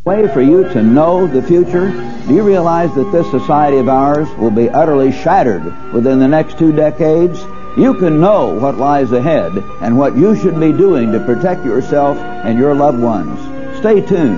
Way for you to know the future. Do you realize that this society of ours will be utterly shattered within the next 2 decades? You can know what lies ahead and what you should be doing to protect yourself and your loved ones. Stay tuned.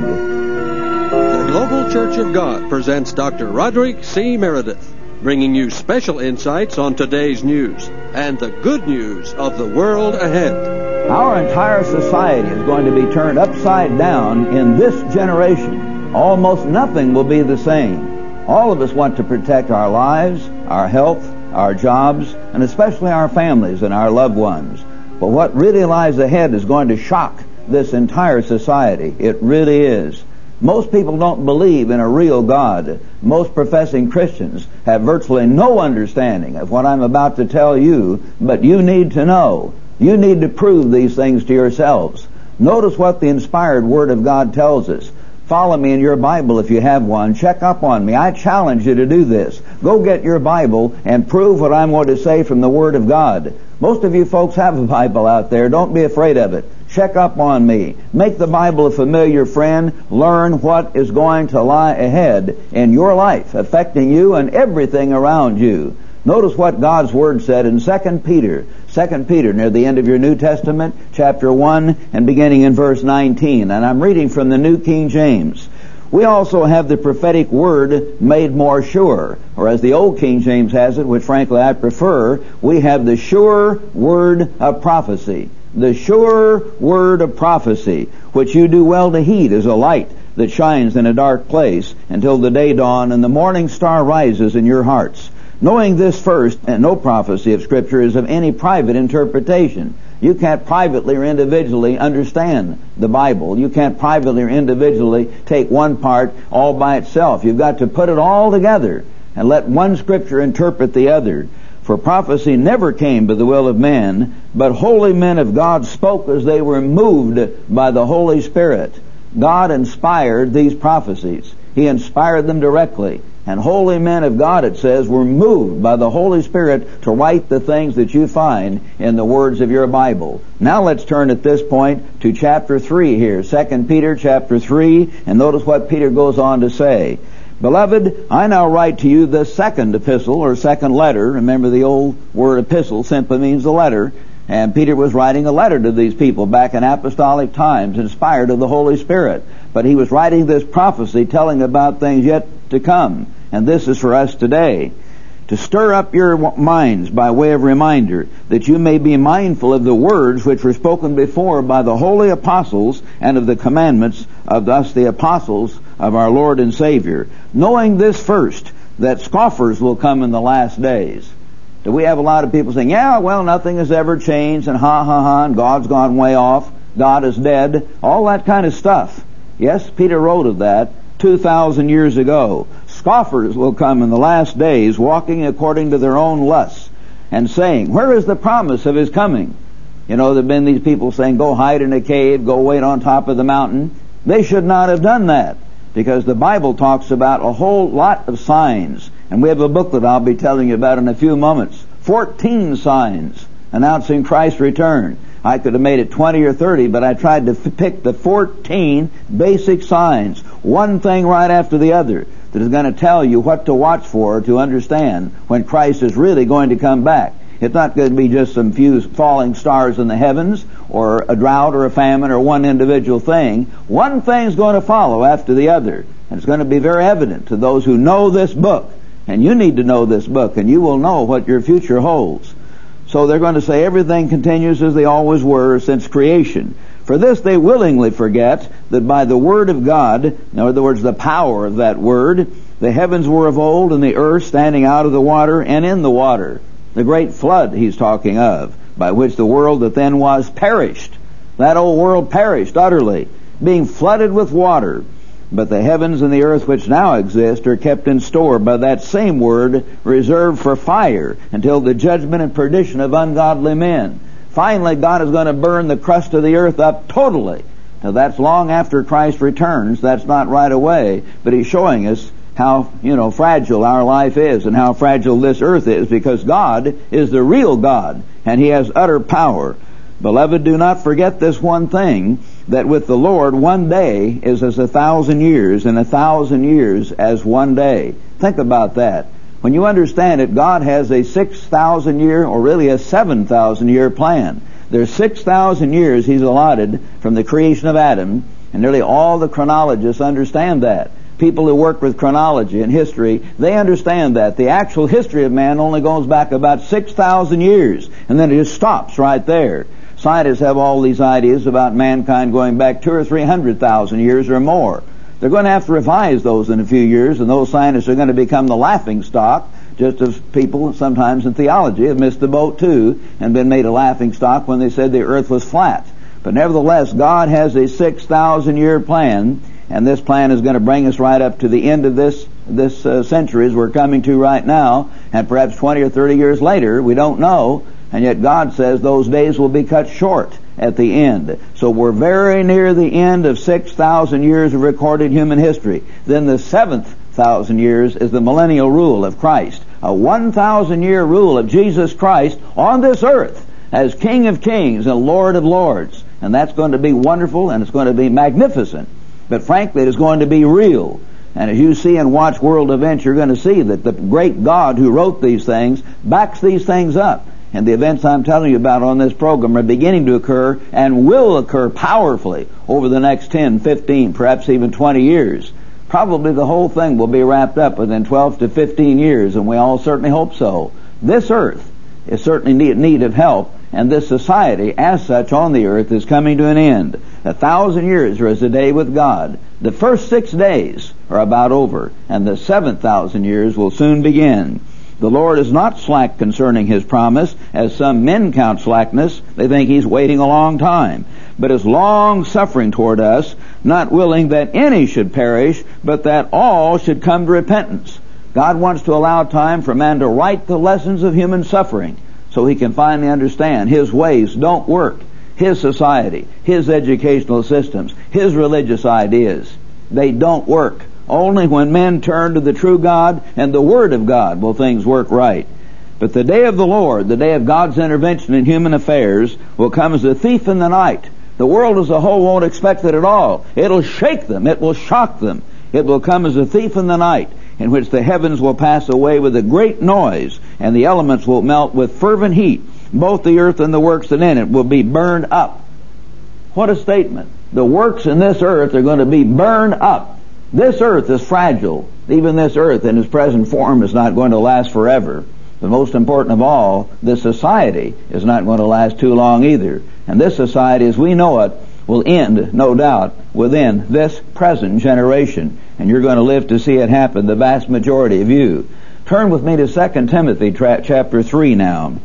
The Global Church of God presents Dr. Roderick C. Meredith, bringing you special insights on today's news and the good news of the world ahead. Our entire society is going to be turned upside down in this generation. Almost nothing will be the same. All of us want to protect our lives, our health, our jobs, and especially our families and our loved ones. But what really lies ahead is going to shock this entire society. It really is. Most people don't believe in a real God. Most professing Christians have virtually no understanding of what I'm about to tell you, but you need to know. You need to prove these things to yourselves. Notice what the inspired Word of God tells us. Follow me in your Bible if you have one. Check up on me. I challenge you to do this. Go get your Bible and prove what I'm going to say from the Word of God. Most of you folks have a Bible out there. Don't be afraid of it. Check up on me. Make the Bible a familiar friend. Learn what is going to lie ahead in your life, affecting you and everything around you. Notice what God's Word said in 2 Peter. 2 Peter, near the end of your New Testament, chapter 1, and beginning in verse 19. And I'm reading from the New King James. We also have the prophetic word made more sure. Or as the Old King James has it, which frankly I prefer, we have the sure word of prophecy. The sure word of prophecy, which you do well to heed as a light that shines in a dark place until the day dawn and the morning star rises in your hearts. Knowing this first, and no prophecy of Scripture is of any private interpretation. You can't privately or individually understand the Bible. You can't privately or individually take one part all by itself. You've got to put it all together and let one Scripture interpret the other. For prophecy never came by the will of man, but holy men of God spoke as they were moved by the Holy Spirit. God inspired these prophecies. He inspired them directly. And holy men of God, it says, were moved by the Holy Spirit to write the things that you find in the words of your Bible. Now let's turn at this point to chapter 3 here, 2 Peter chapter 3, and notice what Peter goes on to say. Beloved, I now write to you the second epistle, or second letter. Remember, the old word epistle simply means a letter. And Peter was writing a letter to these people back in apostolic times, inspired of the Holy Spirit. But he was writing this prophecy telling about things yet to come. And this is for us today. To stir up your minds by way of reminder, that you may be mindful of the words which were spoken before by the holy apostles and of the commandments of us the apostles of our Lord and Savior. Knowing this first, that scoffers will come in the last days. Do we have a lot of people saying, yeah, well, nothing has ever changed, and ha, ha, ha, and God's gone way off, God is dead, all that kind of stuff. Yes, Peter wrote of that 2,000 years ago. Scoffers will come in the last days, walking according to their own lusts, and saying, where is the promise of His coming? You know, there have been these people saying, go hide in a cave, go wait on top of the mountain. They should not have done that, because the Bible talks about a whole lot of signs. And we have a booklet I'll be telling you about in a few moments. 14 signs announcing Christ's return. I could have made it 20 or 30, but I tried to pick the 14 basic signs, one thing right after the other, that is going to tell you what to watch for to understand when Christ is really going to come back. It's not going to be just some few falling stars in the heavens, or a drought or a famine or one individual thing. One thing's going to follow after the other. And it's going to be very evident to those who know this book. And you need to know this book, and you will know what your future holds. So they're going to say everything continues as they always were since creation. For this they willingly forget that by the word of God, in other words, the power of that word, the heavens were of old, and the earth standing out of the water and in the water. The great flood he's talking of, by which the world that then was perished. That old world perished utterly, being flooded with water. But the heavens and the earth which now exist are kept in store by that same word, reserved for fire, until the judgment and perdition of ungodly men. Finally, God is going to burn the crust of the earth up totally. Now that's long after Christ returns. That's not right away. But He's showing us how, fragile our life is and how fragile this earth is, because God is the real God, and He has utter power. Beloved, do not forget this one thing, that with the Lord 1 day is as 1,000 years, and 1,000 years as 1 day. Think about that. When you understand it, God has a 6,000 year, or really a 7,000 year plan. There's 6,000 years He's allotted from the creation of Adam, and nearly all the chronologists understand that. People who work with chronology and history, they understand that. The actual history of man only goes back about 6,000 years, and then it just stops right there. Scientists have all these ideas about mankind going back 200,000 or 300,000 years or more. They're going to have to revise those in a few years, and those scientists are going to become the laughing stock, just as people sometimes in theology have missed the boat too and been made a laughing stock when they said the earth was flat. But nevertheless, God has a 6,000 year plan, and this plan is going to bring us right up to the end of this century as we're coming to right now, and perhaps 20 or 30 years later, we don't know, and yet God says those days will be cut short at the end. So we're very near the end of 6,000 years of recorded human history. Then the 7,000 years is the millennial rule of Christ, a 1,000 year rule of Jesus Christ on this earth as King of Kings and Lord of Lords. And that's going to be wonderful, and it's going to be magnificent. But frankly, it is going to be real. And as you see and watch world events, you're going to see that the great God who wrote these things backs these things up. And the events I'm telling you about on this program are beginning to occur and will occur powerfully over the next 10, 15, perhaps even 20 years. Probably the whole thing will be wrapped up within 12 to 15 years, and we all certainly hope so. This earth is certainly in need of help, and this society as such on the earth is coming to an end. 1,000 years are as a day with God. The first 6 days are about over, and the 7,000 years will soon begin. The Lord is not slack concerning His promise, as some men count slackness. They think He's waiting a long time, but is long-suffering toward us, not willing that any should perish, but that all should come to repentance. God wants to allow time for man to write the lessons of human suffering so he can finally understand His ways don't work. His society, His educational systems, His religious ideas, they don't work. Only when men turn to the true God and the Word of God will things work right. But the day of the Lord, the day of God's intervention in human affairs, will come as a thief in the night. The world as a whole won't expect it at all. It'll shake them. It will shock them. It will come as a thief in the night, in which the heavens will pass away with a great noise, and the elements will melt with fervent heat. Both the earth and the works that in it will be burned up. What a statement. The works in this earth are going to be burned up. This earth is fragile. Even this earth in its present form is not going to last forever. But most important of all, this society is not going to last too long either. And this society, as we know it, will end, no doubt, within this present generation. And you're going to live to see it happen, the vast majority of you. Turn with me to 2 Timothy chapter 3 now.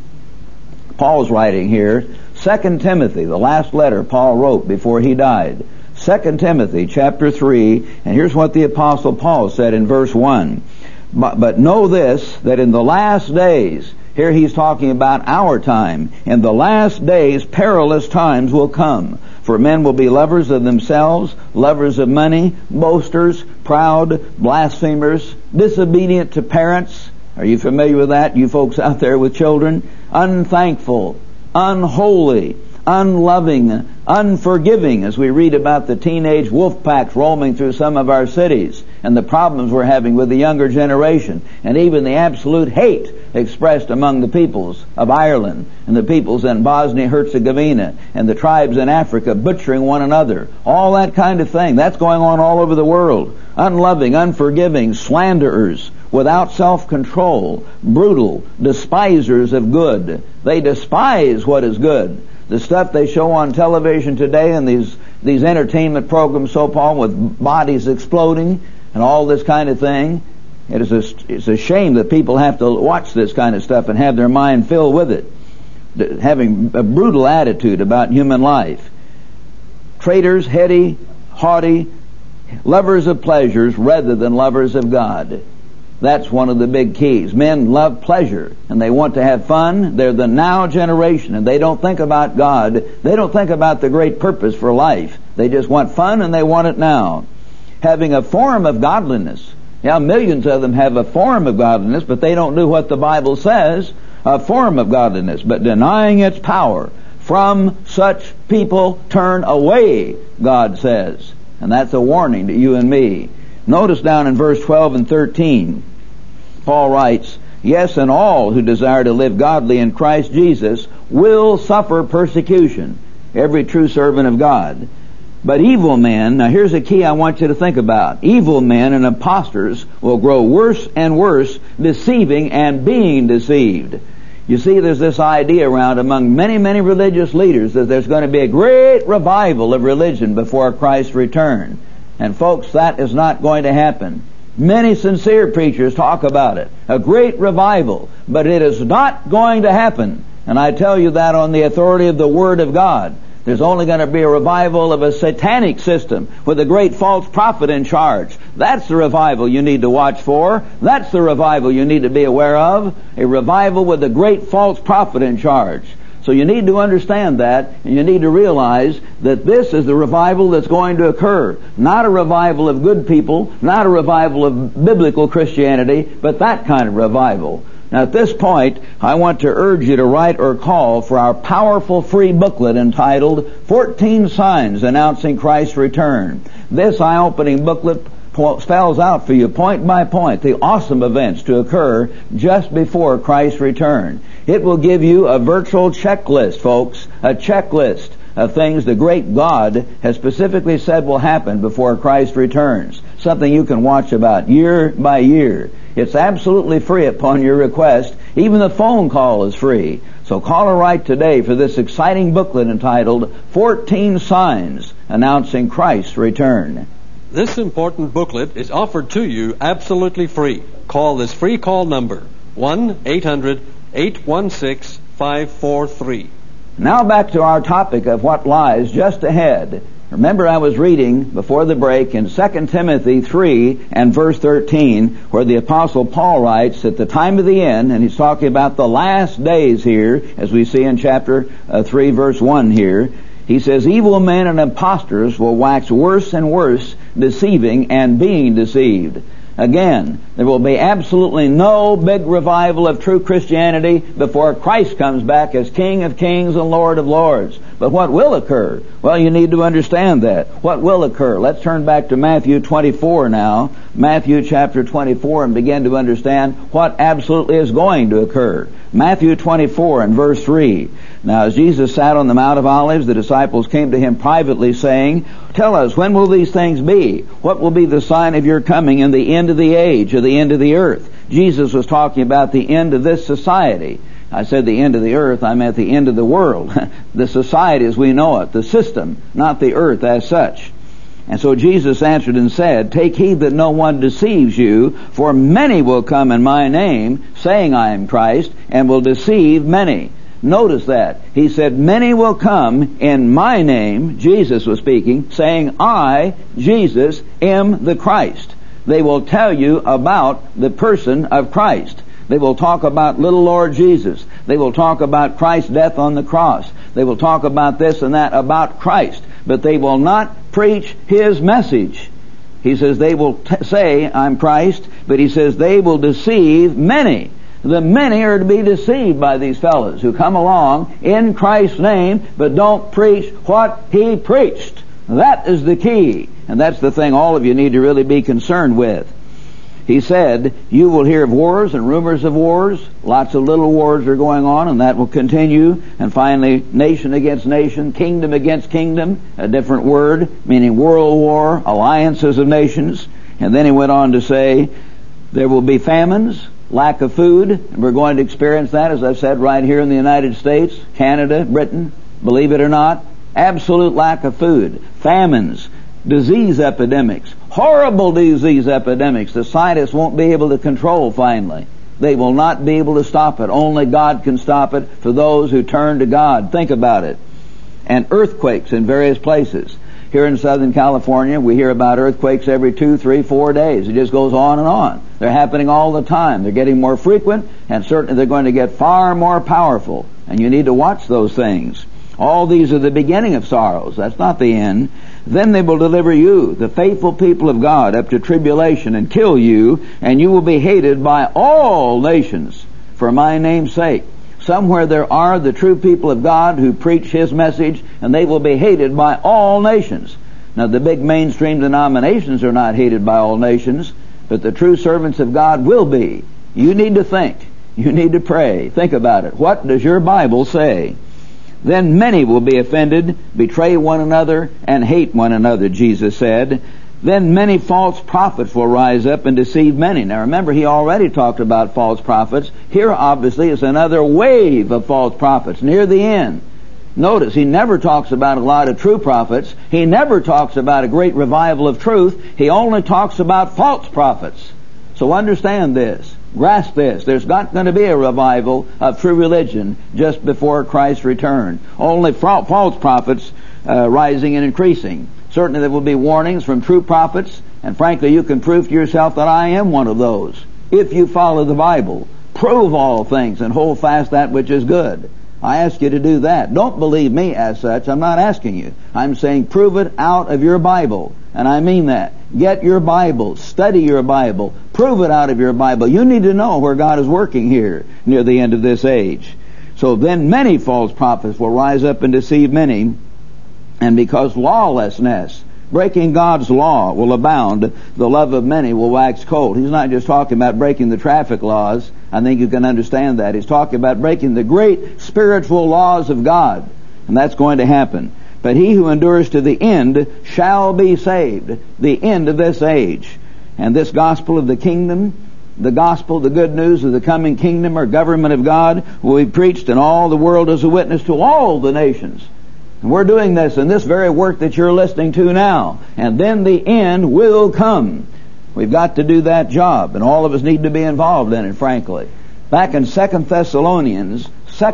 Paul's writing here. 2 Timothy, the last letter Paul wrote before he died. 2 Timothy chapter 3, and here's what the Apostle Paul said in verse 1. But know this, that in the last days, here he's talking about our time, in the last days perilous times will come. For men will be lovers of themselves, lovers of money, boasters, proud, blasphemers, disobedient to parents. Are you familiar with that, you folks out there with children? Unthankful, unholy, unloving, unforgiving, as we read about the teenage wolf packs roaming through some of our cities and the problems we're having with the younger generation, and even the absolute hate expressed among the peoples of Ireland and the peoples in Bosnia-Herzegovina and the tribes in Africa butchering one another. All that kind of thing. That's going on all over the world. Unloving, unforgiving, slanderers, without self-control, brutal, despisers of good. They despise what is good. The stuff they show on television today and these entertainment programs, so-called, with bodies exploding and all this kind of thing, it's a shame that people have to watch this kind of stuff and have their mind filled with it, having a brutal attitude about human life. Traitors, heady, haughty, lovers of pleasures rather than lovers of God. That's one of the big keys. Men love pleasure and they want to have fun. They're the now generation, and they don't think about God. They don't think about the great purpose for life. They just want fun and they want it now. Having a form of godliness. Yeah, millions of them have a form of godliness, but they don't do what the Bible says, a form of godliness, but denying its power. from such people turn away, God says. And that's a warning to you and me. Notice down in verse 12 and 13, Paul writes, yes, and all who desire to live godly in Christ Jesus will suffer persecution. Every true servant of God. But evil men, now here's a key I want you to think about. Evil men and impostors will grow worse and worse, deceiving and being deceived. You see, there's this idea around among many, many religious leaders that there's going to be a great revival of religion before Christ's return. And folks, that is not going to happen. Many sincere preachers talk about it. A great revival. But it is not going to happen. And I tell you that on the authority of the Word of God. There's only going to be a revival of a satanic system with a great false prophet in charge. That's the revival you need to watch for. That's the revival you need to be aware of. A revival with a great false prophet in charge. So you need to understand that, and you need to realize that this is the revival that's going to occur. Not a revival of good people, not a revival of biblical Christianity, but that kind of revival. Now at this point, I want to urge you to write or call for our powerful free booklet entitled 14 Signs Announcing Christ's Return. This eye-opening booklet spells out for you point by point the awesome events to occur just before Christ's return. It will give you a virtual checklist, folks, a checklist of things the great God has specifically said will happen before Christ returns. Something you can watch about year by year. It's absolutely free upon your request. Even the phone call is free. So call or write today for this exciting booklet entitled 14 Signs Announcing Christ's Return. This important booklet is offered to you absolutely free. Call this free call number, 1-800-816-543. Now back to our topic of what lies just ahead. Remember, I was reading before the break in 2 Timothy 3 and verse 13, where the Apostle Paul writes at the time of the end, and he's talking about the last days here, as we see in chapter 3 verse 1 here. He says, evil men and impostors will wax worse and worse, deceiving and being deceived. Again, there will be absolutely no big revival of true Christianity before Christ comes back as King of Kings and Lord of Lords. But what will occur? Well, you need to understand that. What will occur? Let's turn back to Matthew 24 now. Matthew chapter 24, and begin to understand what absolutely is going to occur. Matthew 24 and verse 3. Now as Jesus sat on the Mount of Olives, the disciples came to him privately, saying, tell us, when will these things be? What will be the sign of your coming and the end of the age, or the end of the earth? Jesus was talking about the end of this society. I said the end of the earth, I meant the end of the world. The society as we know it, the system, not the earth as such. And so Jesus answered and said, take heed that no one deceives you, for many will come in my name, saying I am Christ, and will deceive many. Notice that. He said, many will come in my name, Jesus was speaking, saying, I, Jesus, am the Christ. They will tell you about the person of Christ. They will talk about little Lord Jesus. They will talk about Christ's death on the cross. They will talk about this and that about Christ. But they will not preach His message. He says they will say, I'm Christ, but He says they will deceive many. The many are to be deceived by these fellows who come along in Christ's name, but don't preach what He preached. That is the key. And that's the thing all of you need to really be concerned with. He said, you will hear of wars and rumors of wars. Lots of little wars are going on, and that will continue. And finally, nation against nation, kingdom against kingdom, a different word, meaning world war, alliances of nations. And then he went on to say, there will be famines, lack of food, and we're going to experience that, as I've said, right here in the United States, Canada, Britain, believe it or not. Absolute lack of food, famines, disease epidemics, horrible disease epidemics the scientists won't be able to control finally. They will not be able to stop it. Only God can stop it for those who turn to God. Think about it. And earthquakes in various places. Here in Southern California, we hear about earthquakes every 2, 3, 4 days. It just goes on and on. They're happening all the time. They're getting more frequent, and certainly they're going to get far more powerful. And you need to watch those things. All these are the beginning of sorrows. That's not the end. Then they will deliver you, the faithful people of God, up to tribulation and kill you, and you will be hated by all nations for my name's sake. Somewhere there are the true people of God who preach His message, and they will be hated by all nations. Now, the big mainstream denominations are not hated by all nations, but the true servants of God will be. You need to think. You need to pray. Think about it. What does your Bible say? Then many will be offended, betray one another, and hate one another, Jesus said. Then many false prophets will rise up and deceive many. Now remember, He already talked about false prophets. Here, obviously, is another wave of false prophets near the end. Notice, He never talks about a lot of true prophets. He never talks about a great revival of truth. He only talks about false prophets. So understand this. Grasp this. There's not going to be a revival of true religion just before Christ's return. Only false prophets rising and increasing. Certainly there will be warnings from true prophets, and frankly you can prove to yourself that I am one of those. If you follow the Bible, prove all things and hold fast that which is good. I ask you to do that. Don't believe me as such. I'm not asking you. I'm saying prove it out of your Bible. And I mean that. Get your Bible. Study your Bible. Prove it out of your Bible. You need to know where God is working here near the end of this age. So then many false prophets will rise up and deceive many. And because lawlessness, breaking God's law, will abound, the love of many will wax cold. He's not just talking about breaking the traffic laws. I think you can understand that. He's talking about breaking the great spiritual laws of God. And that's going to happen. But he who endures to the end shall be saved. The end of this age. And this gospel of the kingdom, the gospel, the good news of the coming kingdom or government of God, will be preached in all the world as a witness to all the nations. And we're doing this in this very work that you're listening to now. And then the end will come. We've got to do that job, and all of us need to be involved in it, frankly. Back in 2 Thessalonians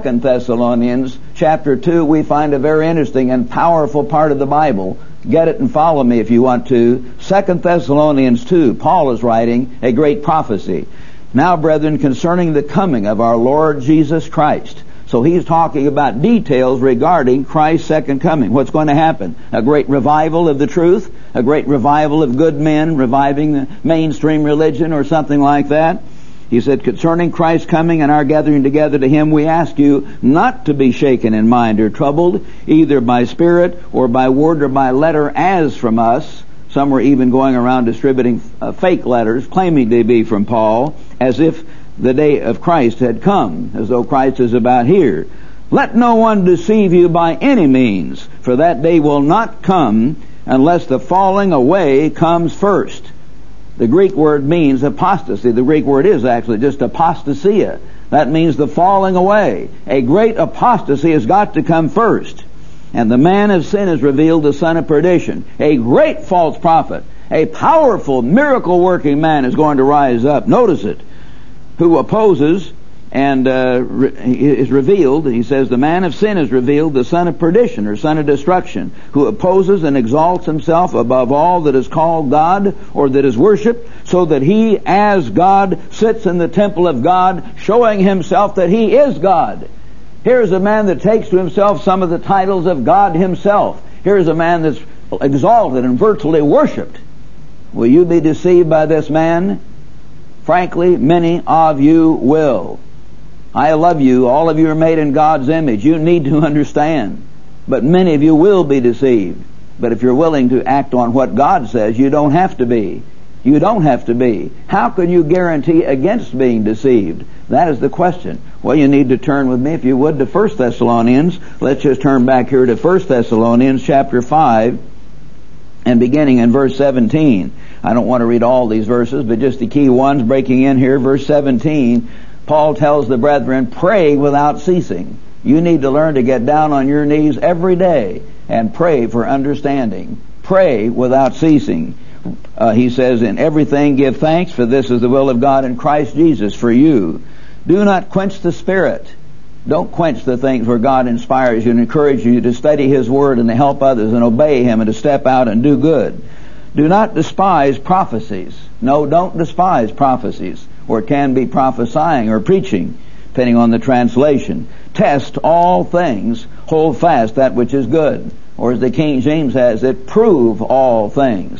chapter 2, we find a very interesting and powerful part of the Bible. Get it and follow me if you want to. 2 Thessalonians 2, Paul is writing a great prophecy. Now, brethren, concerning the coming of our Lord Jesus Christ. So he's talking about details regarding Christ's second coming. What's going to happen? A great revival of the truth? A great revival of good men reviving the mainstream religion or something like that? He said, concerning Christ's coming and our gathering together to Him, we ask you not to be shaken in mind or troubled, either by spirit or by word or by letter as from us. Some were even going around distributing fake letters, claiming to be from Paul, as if the day of Christ had come, as though Christ is about here. Let no one deceive you by any means, for that day will not come unless the falling away comes first. The Greek word means apostasy. The Greek word is actually just apostasia. That means the falling away. A great apostasy has got to come first. And the man of sin is revealed, the son of perdition. A great false prophet, a powerful miracle-working man is going to rise up. Notice it. Who opposes and is revealed. He says the man of sin is revealed, the son of perdition or son of destruction, who opposes and exalts himself above all that is called God or that is worshipped, so that he as God sits in the temple of God, showing himself that he is God. Here's a man that takes to himself some of the titles of God himself. Here's a man that's exalted and virtually worshipped. Will you be deceived by this man? Frankly, many of you will. I love you. All of you are made in God's image. You need to understand. But many of you will be deceived. But if you're willing to act on what God says, you don't have to be. You don't have to be. How can you guarantee against being deceived? That is the question. Well, you need to turn with me, if you would, to 1 Thessalonians. Let's just turn back here to 1 Thessalonians chapter 5 and beginning in verse 17. I don't want to read all these verses, but just the key ones breaking in here. Verse 17, Paul tells the brethren, pray without ceasing. You need to learn to get down on your knees every day and pray for understanding. Pray without ceasing. He says, in everything give thanks, for this is the will of God in Christ Jesus for you. Do not quench the Spirit. Don't quench the things where God inspires you and encourages you to study His Word and to help others and obey Him and to step out and do good. Do not despise prophecies. No, don't despise prophecies. Or it can be prophesying or preaching, depending on the translation. Test all things. Hold fast that which is good. Or as the King James has it, prove all things.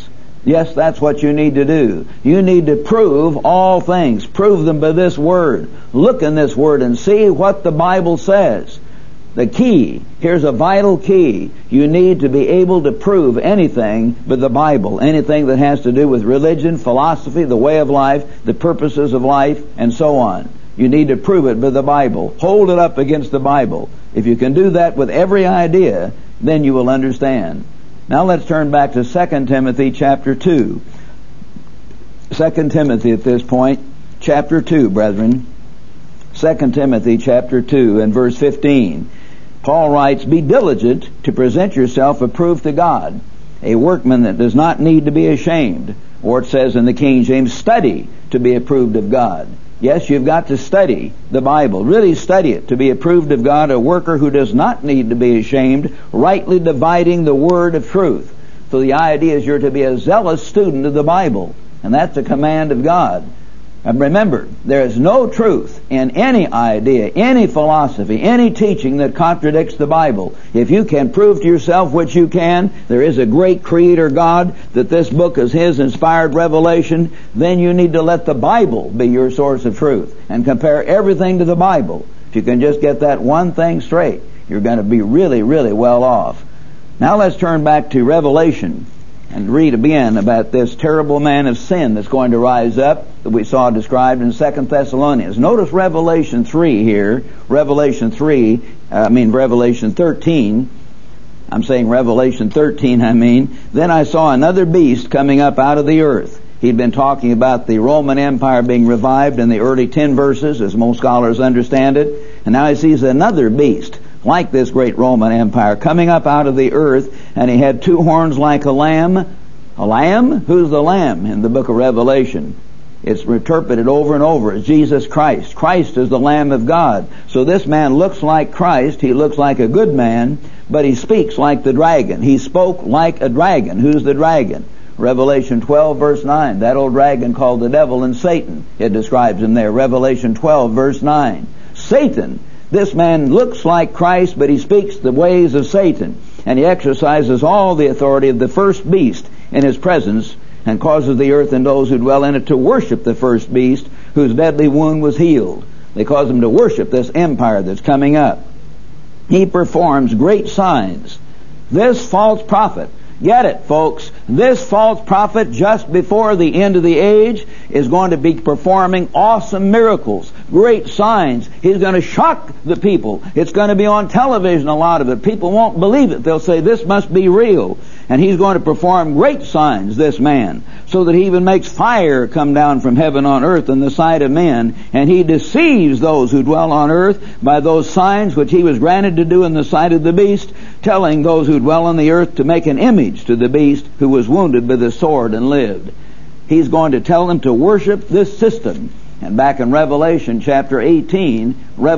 Yes, that's what you need to do. You need to prove all things. Prove them by this Word. Look in this Word and see what the Bible says. The key, here's a vital key. You need to be able to prove anything but the Bible. Anything that has to do with religion, philosophy, the way of life, the purposes of life, and so on. You need to prove it by the Bible. Hold it up against the Bible. If you can do that with every idea, then you will understand. Now let's turn back to 2 Timothy chapter 2. 2 Timothy at this point, chapter 2, brethren. 2 Timothy chapter 2 and verse 15. Paul writes, "Be diligent to present yourself approved to God, a workman that does not need to be ashamed." Or it says in the King James, "Study to be approved of God." Yes, you've got to study the Bible. Really study it to be approved of God, a worker who does not need to be ashamed, rightly dividing the word of truth. So the idea is you're to be a zealous student of the Bible, and that's a command of God. And remember, there is no truth in any idea, any philosophy, any teaching that contradicts the Bible. If you can prove to yourself, which you can, there is a great Creator God, that this book is His inspired revelation, then you need to let the Bible be your source of truth and compare everything to the Bible. If you can just get that one thing straight, you're going to be really, really well off. Now let's turn back to Revelation and read again about this terrible man of sin that's going to rise up that we saw described in 2 Thessalonians. Notice Revelation 3 here. Revelation 13. I'm saying Revelation 13, Then I saw another beast coming up out of the earth. He'd been talking about the Roman Empire being revived in the early 10 verses, as most scholars understand it. And now he sees another beast, like this great Roman Empire, coming up out of the earth, and he had 2 horns like a lamb. A lamb? Who's the lamb in the book of Revelation? It's interpreted over and over as Jesus Christ. Christ is the Lamb of God. So this man looks like Christ. He looks like a good man, but he speaks like the dragon. He spoke like a dragon. Who's the dragon? Revelation 12 verse 9. That old dragon called the devil and Satan. It describes him there. Revelation 12 verse 9. Satan. This man looks like Christ, but he speaks the ways of Satan. And he exercises all the authority of the first beast in his presence, and causes the earth and those who dwell in it to worship the first beast, whose deadly wound was healed. They cause them to worship this empire that's coming up. He performs great signs. This false prophet, get it, folks, this false prophet just before the end of the age is going to be performing awesome miracles, great signs. He's going to shock the people. It's going to be on television, a lot of it. People won't believe it. They'll say, this must be real. And he's going to perform great signs, this man, so that he even makes fire come down from heaven on earth in the sight of men. And he deceives those who dwell on earth by those signs which he was granted to do in the sight of the beast, telling those who dwell on the earth to make an image to the beast who was wounded by the sword and lived. He's going to tell them to worship this system. And back in Revelation chapter 18,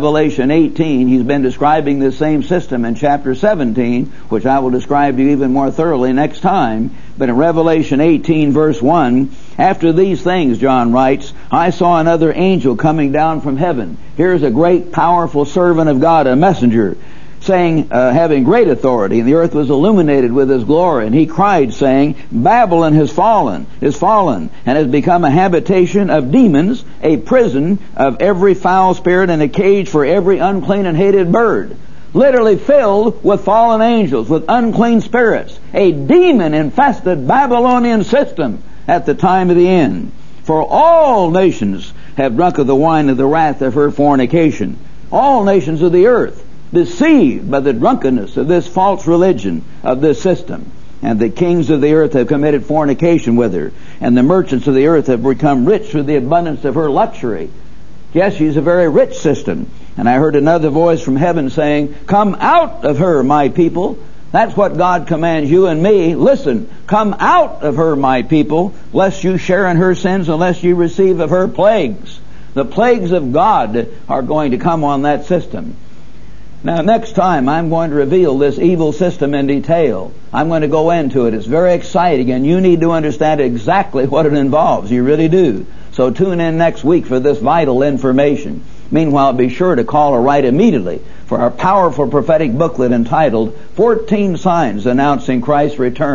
he's been describing this same system in chapter 17, which I will describe to you even more thoroughly next time. But in Revelation 18 verse 1, after these things, John writes, I saw another angel coming down from heaven. Here's a great powerful servant of God, a messenger, saying, having great authority, and the earth was illuminated with his glory. And he cried, saying, Babylon is fallen, and has become a habitation of demons, a prison of every foul spirit, and a cage for every unclean and hated bird. Literally filled with fallen angels, with unclean spirits. A demon-infested Babylonian system at the time of the end. For all nations have drunk of the wine of the wrath of her fornication. All nations of the earth, deceived by the drunkenness of this false religion, of this system. And the kings of the earth have committed fornication with her, and the merchants of the earth have become rich through the abundance of her luxury. Yes, she's a very rich system. And I heard another voice from heaven saying, come out of her, my people. That's what God commands you and me. Listen, come out of her, my people, lest you share in her sins, unless you receive of her plagues. The plagues of God are going to come on that system. Now, next time I'm going to reveal this evil system in detail. I'm going to go into it. It's very exciting, and you need to understand exactly what it involves. You really do. So tune in next week for this vital information. Meanwhile, be sure to call or write immediately for our powerful prophetic booklet entitled 14 Signs Announcing Christ's Return.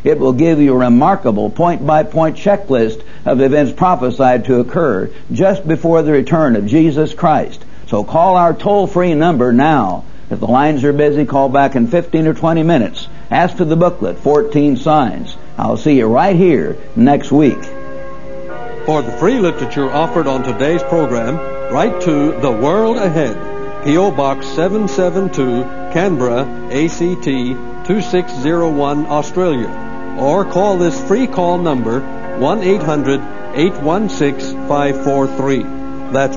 It will give you a remarkable point-by-point checklist of events prophesied to occur just before the return of Jesus Christ. So call our toll-free number now. If the lines are busy, call back in 15 or 20 minutes. Ask for the booklet, 14 Signs. I'll see you right here next week. For the free literature offered on today's program, write to The World Ahead, P.O. Box 772, Canberra, ACT 2601, Australia. Or call this free call number, 1-800-816-543. That's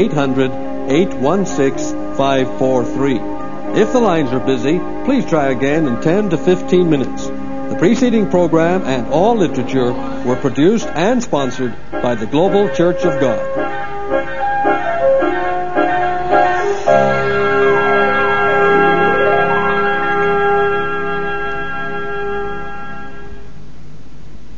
1-800-816-543. If the lines are busy, please try again in 10 to 15 minutes. The preceding program and all literature were produced and sponsored by the Global Church of God.